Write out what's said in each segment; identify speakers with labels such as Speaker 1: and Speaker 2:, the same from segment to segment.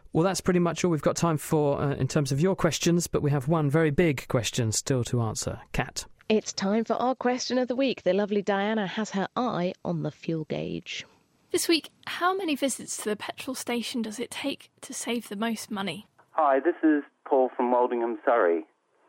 Speaker 1: Well, that's pretty much all we've got time for in terms of your questions, but we have one very big question still to answer. Kat.
Speaker 2: It's time for our question of the week. The lovely Diana has her eye on the fuel gauge.
Speaker 3: This week, how many visits to the petrol station does it take to save the most money?
Speaker 4: Hi, this is Paul from Woldingham, Surrey.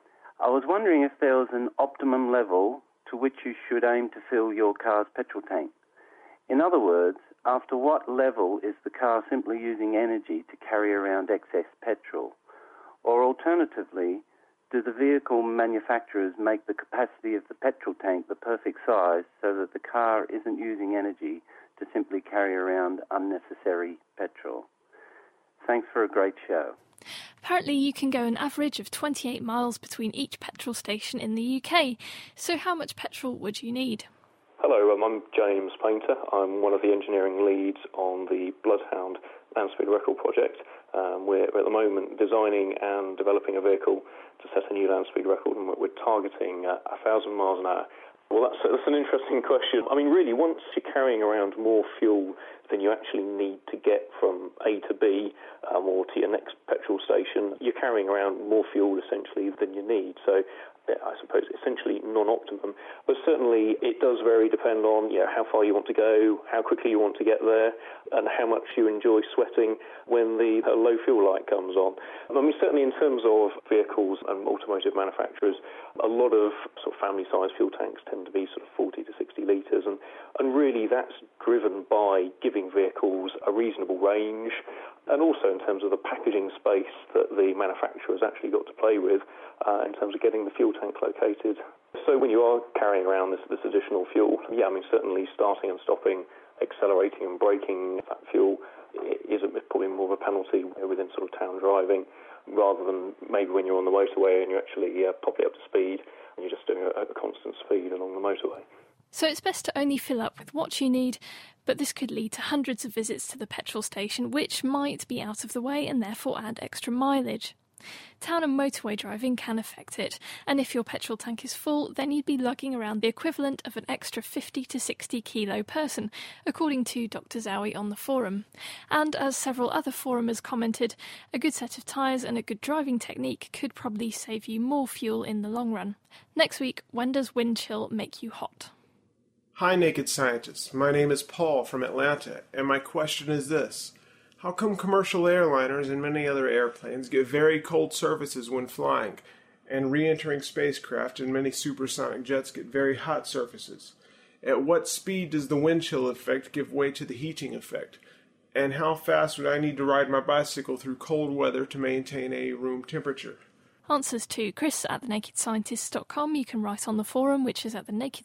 Speaker 4: I was wondering if there was an optimum level to which you should aim to fill your car's petrol tank. In other words, after what level is the car simply using energy to carry around excess petrol? Or alternatively, do the vehicle manufacturers make the capacity of the petrol tank the perfect size so that the car isn't using energy to simply carry around unnecessary petrol? Thanks for a great show.
Speaker 3: Apparently you can go an average of 28 miles between each petrol station in the UK. So how much petrol would you need?
Speaker 5: Hello, I'm James Painter. I'm one of the engineering leads on the Bloodhound land speed record project. We're at the moment designing and developing a vehicle to set a new land speed record, and we're targeting 1,000 miles an hour. Well, that's an interesting question. I mean, really, once you're carrying around more fuel than you actually need to get from A to B or to your next petrol station, you're carrying around more fuel, essentially, than you need. So I suppose essentially non-optimum, but certainly it does vary depend on how far you want to go, how quickly you want to get there, and how much you enjoy sweating when the low fuel light comes on. I mean, certainly in terms of vehicles and automotive manufacturers, a lot of sort of family-sized fuel tanks tend to be sort of 40 to 60 litres, and really that's driven by giving vehicles a reasonable range, and also in terms of the packaging space that the manufacturer's actually got to play with in terms of getting the fuel tank located. So when you are carrying around this additional fuel, certainly starting and stopping, accelerating and braking that fuel is probably more of a penalty within sort of town driving, rather than maybe when you're on the motorway and you actually pop it up to speed and you're just doing a constant speed along the motorway.
Speaker 3: So it's best to only fill up with what you need, but this could lead to hundreds of visits to the petrol station, which might be out of the way and therefore add extra mileage. Town and motorway driving can affect it, and if your petrol tank is full, then you'd be lugging around the equivalent of an extra 50 to 60 kilo person, according to Dr. Zowie on the forum. And as several other forumers commented, a good set of tyres and a good driving technique could probably save you more fuel in the long run. Next week, when does wind chill make you hot?
Speaker 6: Hi, Naked Scientists. My name is Paul from Atlanta, and my question is this. How come commercial airliners and many other airplanes get very cold surfaces when flying, and re-entering spacecraft and many supersonic jets get very hot surfaces? At what speed does the wind chill effect give way to the heating effect? And how fast would I need to ride my bicycle through cold weather to maintain a room temperature?
Speaker 3: Answers to Chris at thenakedscientist.com. You can write on the forum, which is at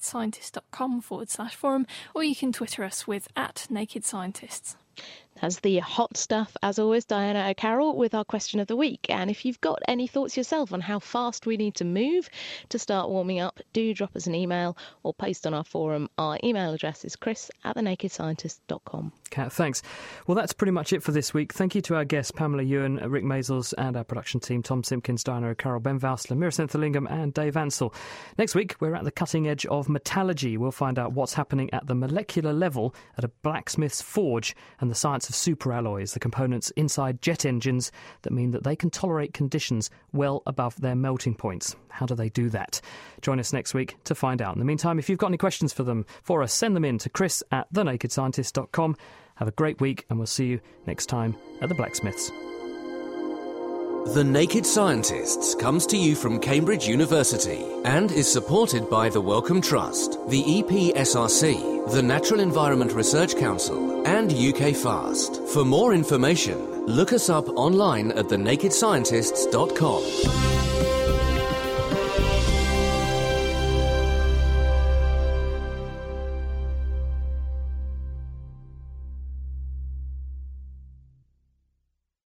Speaker 3: thenakedscientist.com/forum, or you can Twitter us with @nakedscientists.
Speaker 2: That's the hot stuff, as always, Diana O'Carroll, with our question of the week. And if you've got any thoughts yourself on how fast we need to move to start warming up, do drop us an email or post on our forum. Our email address is chris@thenakedscientist.com.
Speaker 1: Kat, thanks. Well, that's pretty much it for this week. Thank you to our guests, Pamela Ewan, Rick Maisels, and our production team, Tom Simpkins, Diana O'Carroll, Ben Vousler, Mira Senthilingam, and Dave Ansell. Next week, we're at the cutting edge of metallurgy. We'll find out what's happening at the molecular level at a blacksmith's forge and the science of superalloys, the components inside jet engines that mean that they can tolerate conditions well above their melting points. How do they do that? Join us next week to find out. In the meantime, if you've got any questions for us, send them in to chris@thenakedscientist.com. Have a great week, and we'll see you next time at the Blacksmiths.
Speaker 7: The Naked Scientists comes to you from Cambridge University and is supported by the Wellcome Trust, the EPSRC, the Natural Environment Research Council, and UK Fast. For more information, look us up online at thenakedscientists.com.